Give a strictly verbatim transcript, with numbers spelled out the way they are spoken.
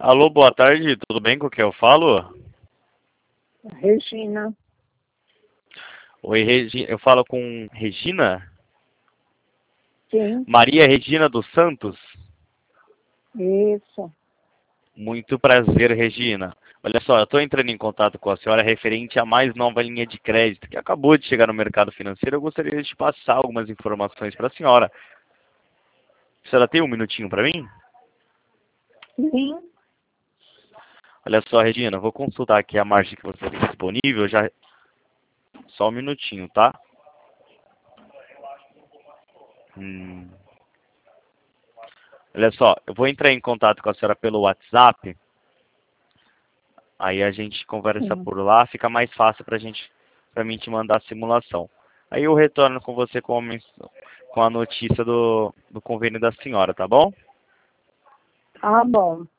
Alô, boa tarde, tudo bem com quem eu falo? Regina. Oi, Regi... eu falo com Regina? Sim, Maria Regina dos Santos? isso. Muito prazer, Regina. Olha só, eu estou entrando em contato com a senhora referente à mais nova linha de crédito que acabou de chegar no mercado financeiro. Eu gostaria de passar algumas informações para a senhora. A senhora tem um minutinho para mim? Sim, Olha só, Regina, eu vou consultar aqui a margem que você tem disponível. Já... Só um minutinho, tá? Hum... Olha só, eu vou entrar em contato com a senhora pelo WhatsApp. Aí a gente conversa sim. por lá, fica mais fácil pra gente, pra mim te mandar a simulação. Aí eu retorno com você com a, mens- com a notícia do, do convênio da senhora, tá bom? Tá bom.